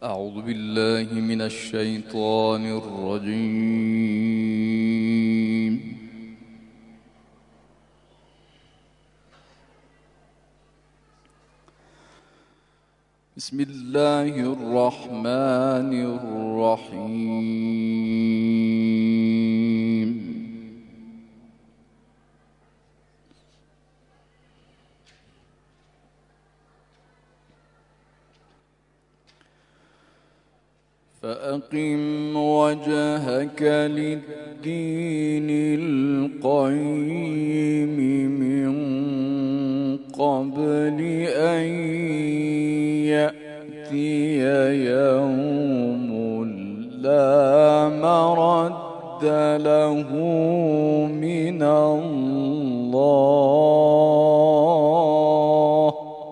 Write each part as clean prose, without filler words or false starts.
أعوذ بالله من الشيطان الرجيم. بسم الله الرحمن الرحيم. فأقم وجهك للدين القيم من قبل أن يأتي يوم لا مرد له من الله.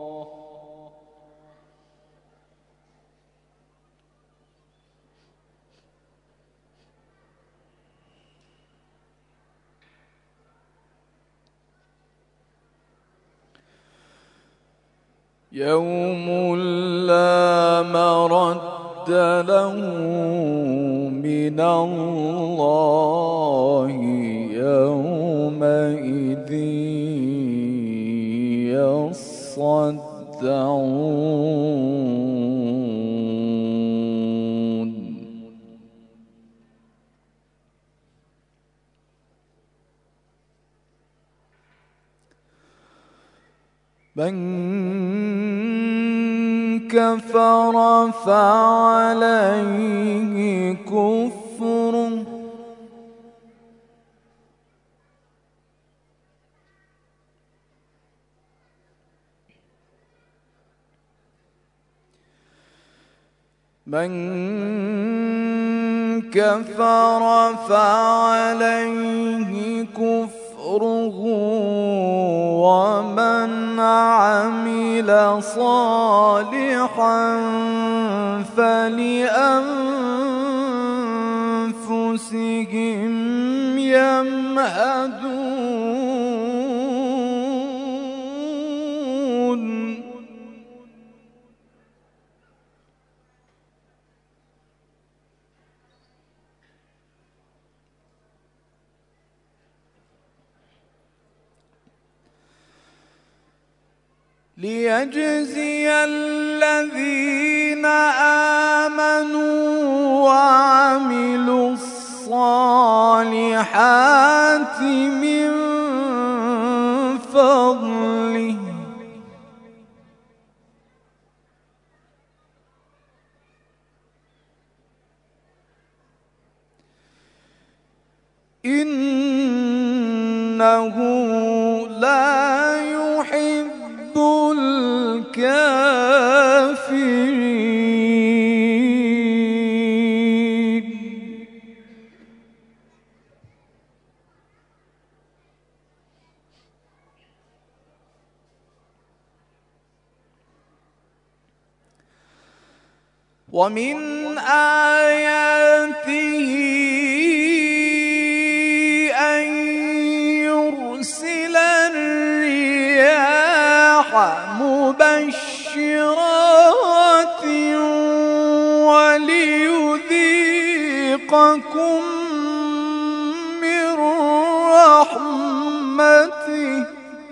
يوم لا مرد له من الله يومئذ يصدعون. من كفر فعليه كفره ومن عمل صالحا فلأنفسهم يمهدون. ليجزي الذين آمنوا وعملوا الصالحات من فضله إنه لا يحب الكافرين. ومن آياته أن يرسل الرياح مبشرات وليذيقكم من رحمته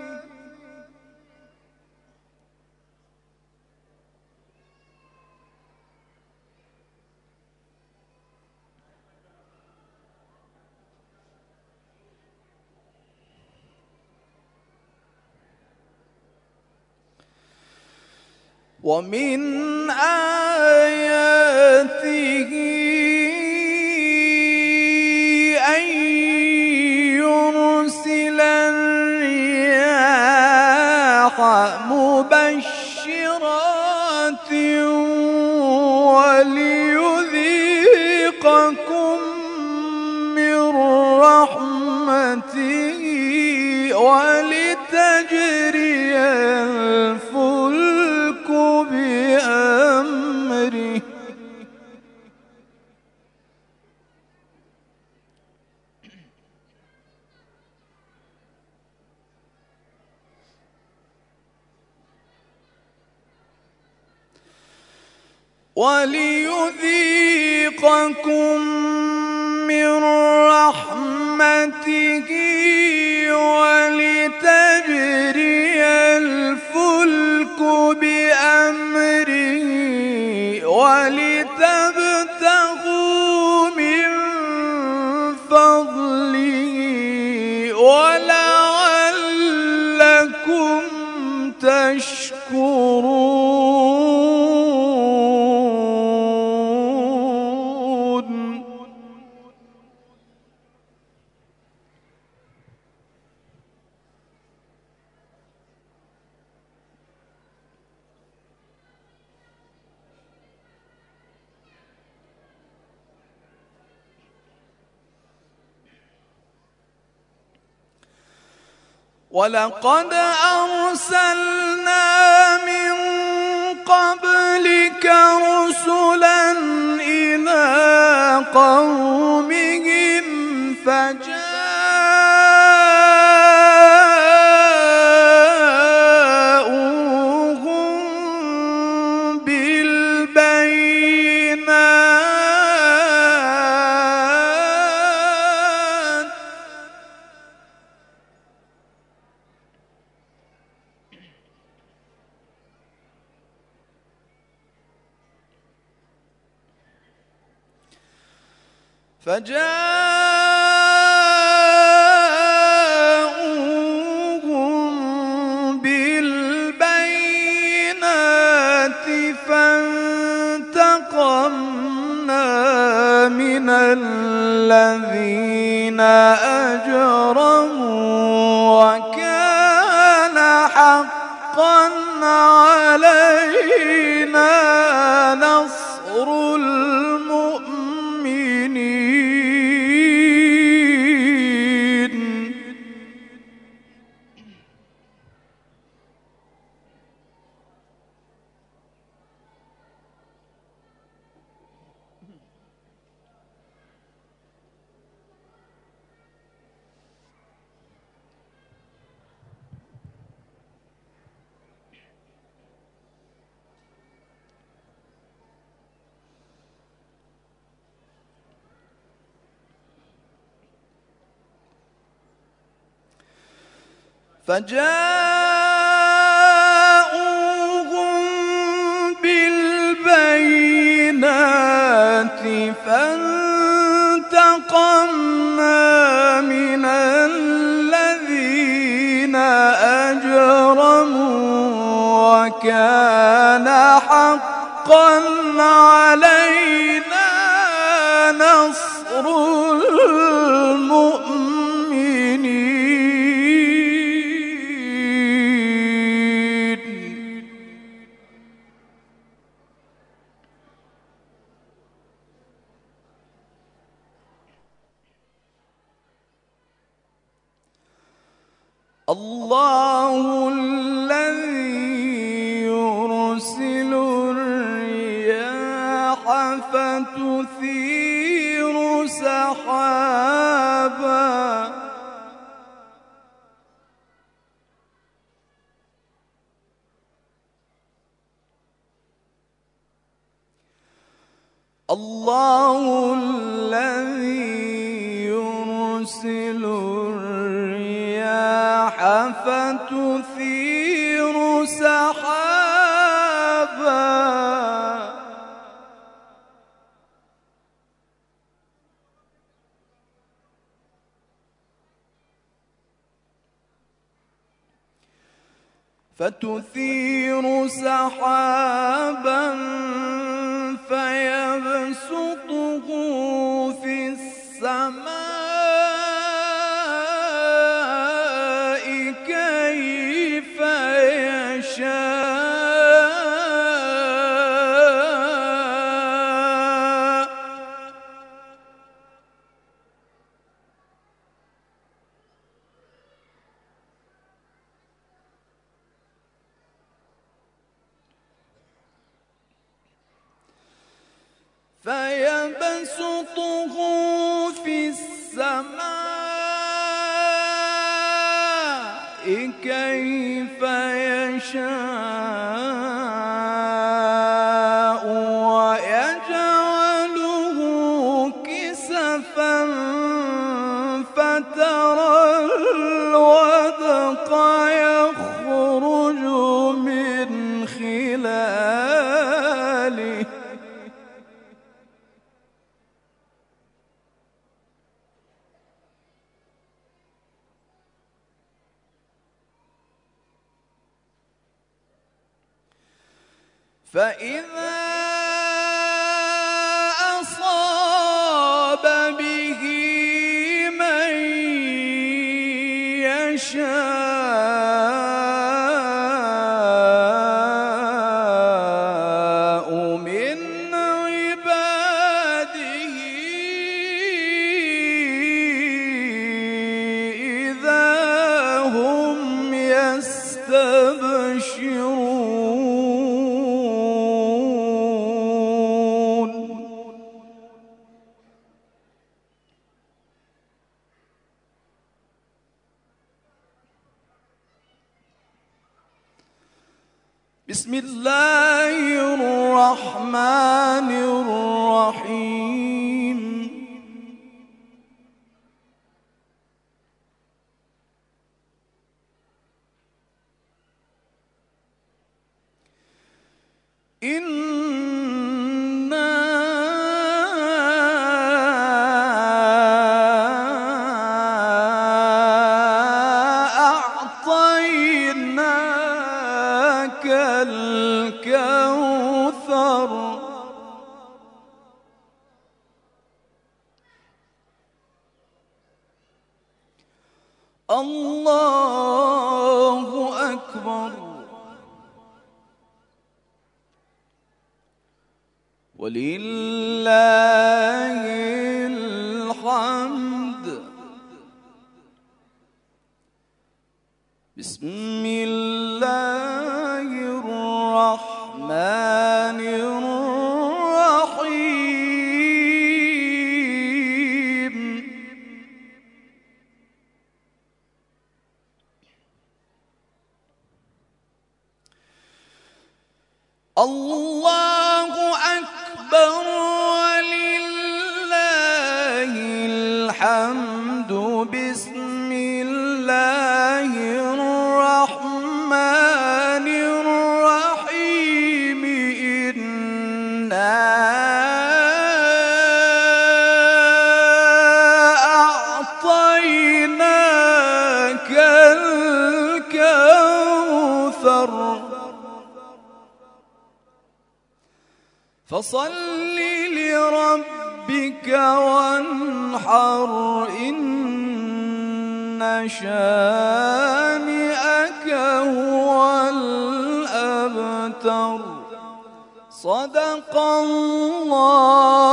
ومن آياته أن يرسل الرياح مبشرات وليذيقكم من رحمته ولتجري الفلك بأمره وليذيقكم من رحمته ولتجري الفلك بأمره ولتبتغوا من فضله ولعلكم تشكرون. ولقد أرسلنا من قبلك رسلا إلى قومهم فجاءوهم بالبينات فانتقمنا من الذين أجرموا وكان حقا علينا نصر المؤمنين. فجاءوهم بالبينات فانتقمنا من الذين أجرموا وكان حقا علينا نصر المؤمنين. الله الذي يرسل الرياح فتثير سحابا الله الذي يرسل الرياح فتثير سحابا فيبسطه في السماء كيف يشاء فيبسطه في السماء كيف يشاء يخرج من خلاله فإذا أصاب به من يشاء من عباده إذا هم يستبشرون. بسم الله الرحمن الرحيم. إنا أعطيناك الكوثر الله أكبر ولله الحمد. بسم الله الرحمن الرحيم. الله أكبر ولله الحمد. بسم الله الرحمن الرحيم. إنا أعطيناك الكوثر فصل لربك وانحر إن شانئك هو الأبتر. صدق الله